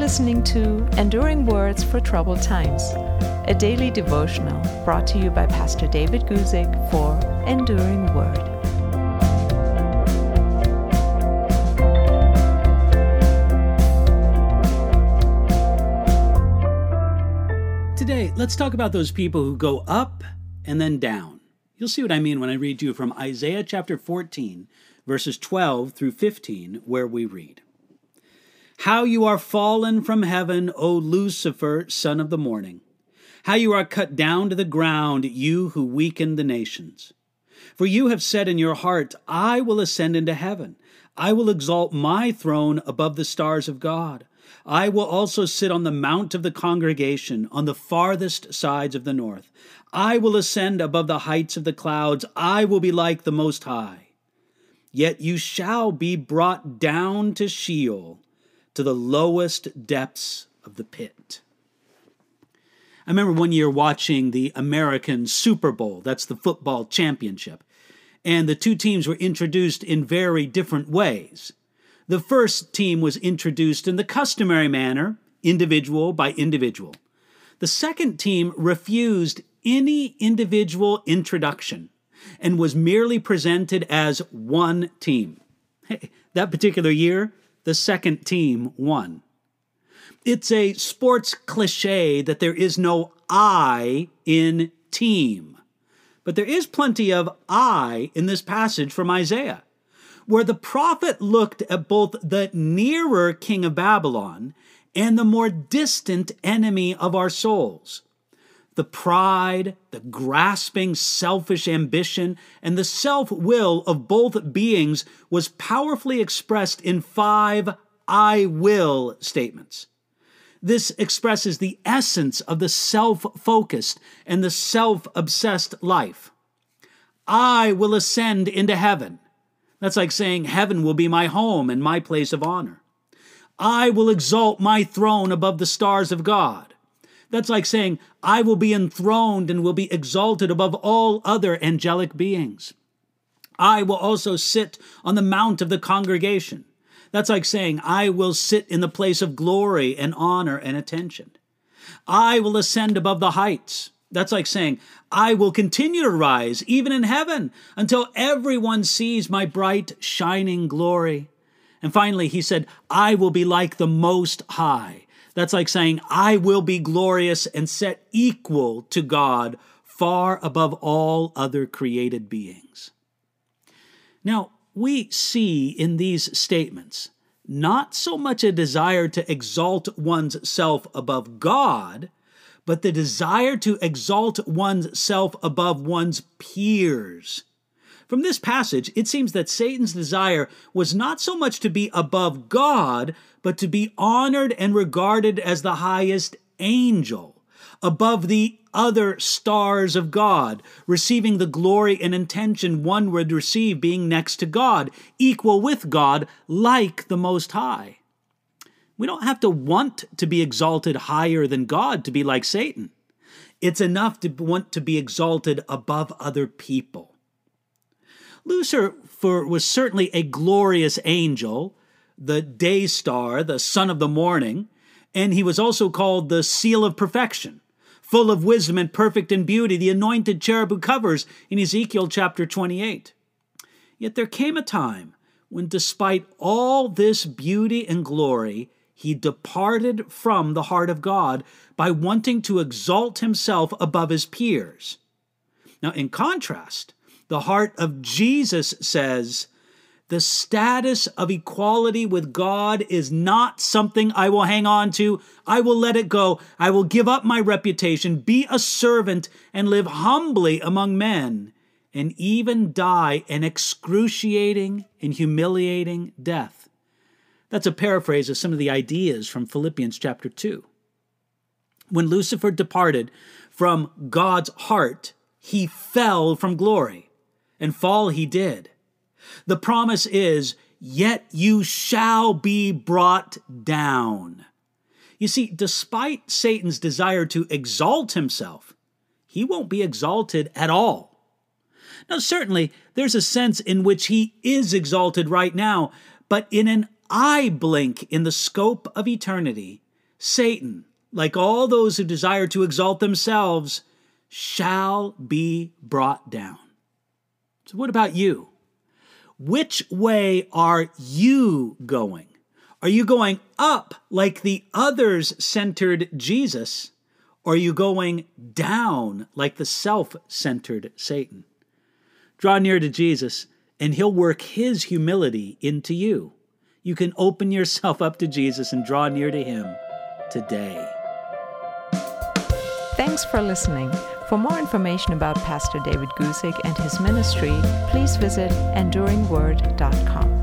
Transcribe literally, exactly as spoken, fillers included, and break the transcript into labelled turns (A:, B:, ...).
A: listening to Enduring Words for Troubled Times, a daily devotional brought to you by Pastor David Guzik for Enduring Word.
B: Today, let's talk about those people who go up and then down. You'll see what I mean when I read to you from Isaiah chapter fourteen, verses twelve through fifteen, where we read, "How you are fallen from heaven, O Lucifer, son of the morning! How you are cut down to the ground, you who weaken the nations! For you have said in your heart, I will ascend into heaven. I will exalt my throne above the stars of God. I will also sit on the mount of the congregation, on the farthest sides of the north. I will ascend above the heights of the clouds. I will be like the Most High. Yet you shall be brought down to Sheol, to the lowest depths of the pit." I remember one year watching the American Super Bowl, that's the football championship, and the two teams were introduced in very different ways. The first team was introduced in the customary manner, individual by individual. The second team refused any individual introduction and was merely presented as one team. Hey, that particular year, the second team won. It's a sports cliche that there is no I in team, but there is plenty of I in this passage from Isaiah, where the prophet looked at both the nearer king of Babylon and the more distant enemy of our souls. The pride, the grasping, selfish ambition, and the self-will of both beings was powerfully expressed in five I will statements. This expresses the essence of the self-focused and the self-obsessed life. I will ascend into heaven. That's like saying heaven will be my home and my place of honor. I will exalt my throne above the stars of God. That's like saying I will be enthroned and will be exalted above all other angelic beings. I will also sit on the mount of the congregation. That's like saying I will sit in the place of glory and honor and attention. I will ascend above the heights. That's like saying, I will continue to rise even in heaven until everyone sees my bright, shining glory. And finally, he said, I will be like the Most High. That's like saying, I will be glorious and set equal to God, far above all other created beings. Now, we see in these statements not so much a desire to exalt one's self above God, but the desire to exalt one's self above one's peers. From this passage, it seems that Satan's desire was not so much to be above God, but to be honored and regarded as the highest angel, above the other stars of God, receiving the glory and attention one would receive being next to God, equal with God, like the Most High. We don't have to want to be exalted higher than God to be like Satan. It's enough to want to be exalted above other people. Lucifer was certainly a glorious angel, the day star, the son of the morning, and he was also called the seal of perfection, full of wisdom and perfect in beauty, the anointed cherub who covers in Ezekiel chapter twenty-eight. Yet there came a time when, despite all this beauty and glory, he departed from the heart of God by wanting to exalt himself above his peers. Now, in contrast, the heart of Jesus says, the status of equality with God is not something I will hang on to. I will let it go. I will give up my reputation, be a servant, and live humbly among men, and even die an excruciating and humiliating death. That's a paraphrase of some of the ideas from Philippians chapter two. When Lucifer departed from God's heart, he fell from glory, and fall he did. The promise is, yet you shall be brought down. You see, despite Satan's desire to exalt himself, he won't be exalted at all. Now, certainly, there's a sense in which he is exalted right now, but in an eye blink in the scope of eternity, Satan, like all those who desire to exalt themselves, shall be brought down. So what about you? Which way are you going? Are you going up like the others-centered Jesus, or are you going down like the self-centered Satan? Draw near to Jesus, and he'll work his humility into you. You can open yourself up to Jesus and draw near to him today.
A: Thanks for listening. For more information about Pastor David Guzik and his ministry, please visit enduring word dot com.